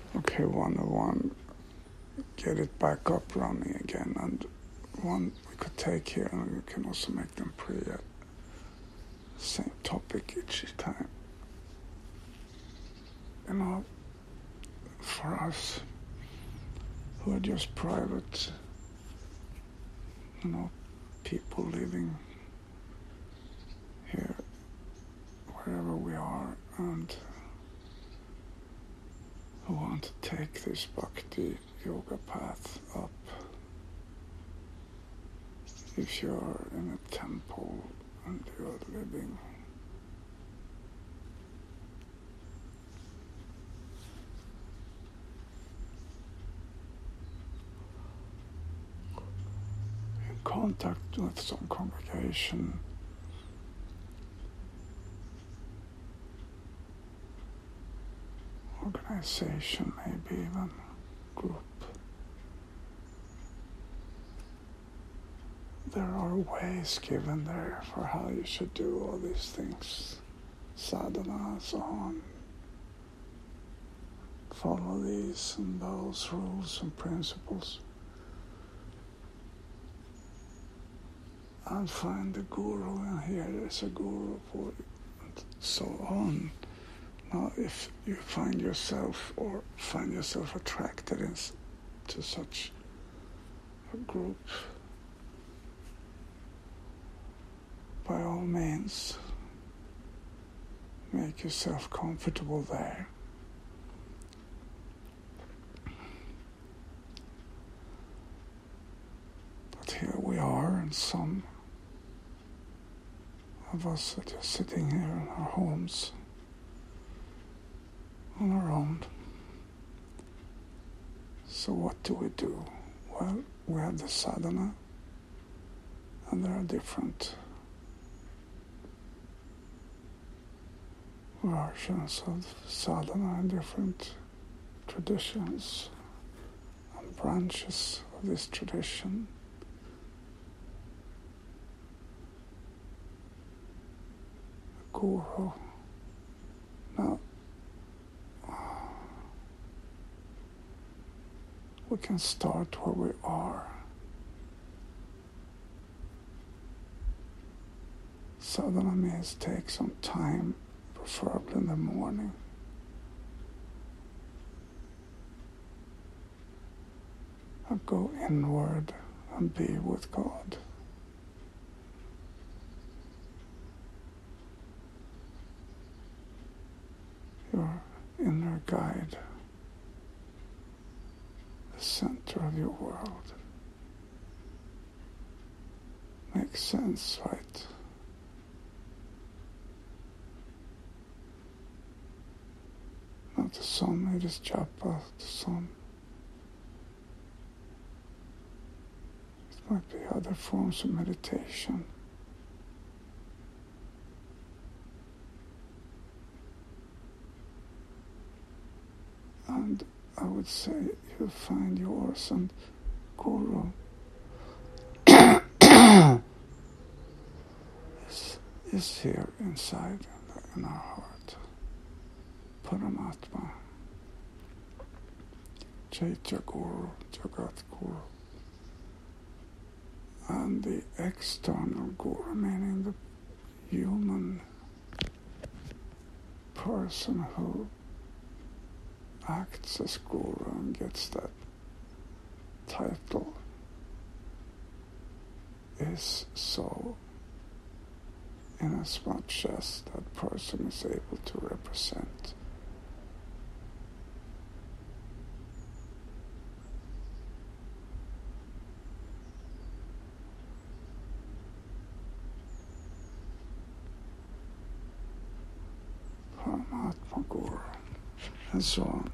Okay, 101, get it back up running again, and one we could take here, and we can also make them pre at same topic each time. You know, for us who are just private, people living here, wherever we are, and who want to take this bhakti yoga path up. If you're in a temple and you're living in contact with some congregation, organization, maybe even group, there are ways given there for how you should do all these things, sadhana and so on. Follow these and those rules and principles, and find the guru, and here is a guru for you, and so on. Now, if you find yourself attracted to such a group, by all means, make yourself comfortable there. But here we are, and some of us are just sitting here in our homes, on our own. So what do we do? Well, we have the sadhana, and there are different versions of sadhana and different traditions and branches of this tradition. The guru. Now, we can start where we are. Sadhana means take some time, preferably in the morning. And go inward and be with God. Your inner guide, the center of your world. Makes sense, right? Not to some it is japa, to some it might be other forms of meditation. And I would say you'll find yours, and guru is here inside in our heart. Paramatma, Chaitya Guru, Jagat Guru, and the external Guru, meaning the human person who acts as Guru and gets that title, is so inasmuch as that person is able to represent Paramatma Guru, and so on.